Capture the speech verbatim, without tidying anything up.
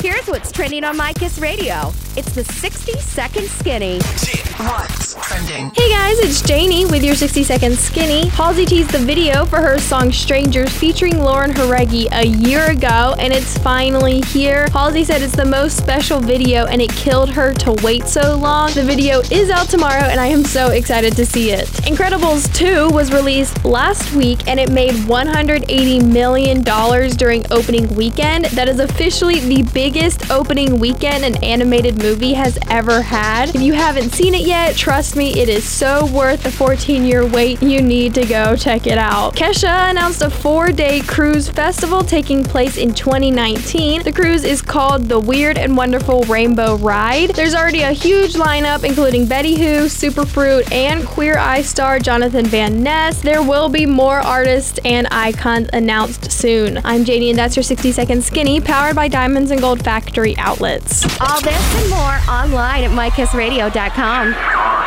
Here's what's trending on My Kiss Radio. It's the sixty second Skinny. What's trending? Hey guys, it's Janie with your sixty second Skinny. Halsey teased the video for her song Strangers featuring Lauren Jareggi a year ago, and it's finally here. Halsey said it's the most special video and it killed her to wait so long. The video is out tomorrow and I am so excited to see it. Incredibles two was released last week and it made one hundred eighty million dollars during opening weekend. That is officially the biggest opening weekend an animated movie has ever had. If you haven't seen it yet, trust me, it is so worth the fourteen year wait. You need to go check it out. Kesha announced a four day cruise festival taking place in twenty nineteen. The cruise is called the Weird and Wonderful Rainbow Ride. There's already a huge lineup including Betty Who, Superfruit, and Queer Eye star Jonathan Van Ness. There will be more artists and icons announced soon. I'm Janie and that's your sixty second Skinny, powered by Diamonds and Gold Factory Outlets. All this and more online at my kiss radio dot com.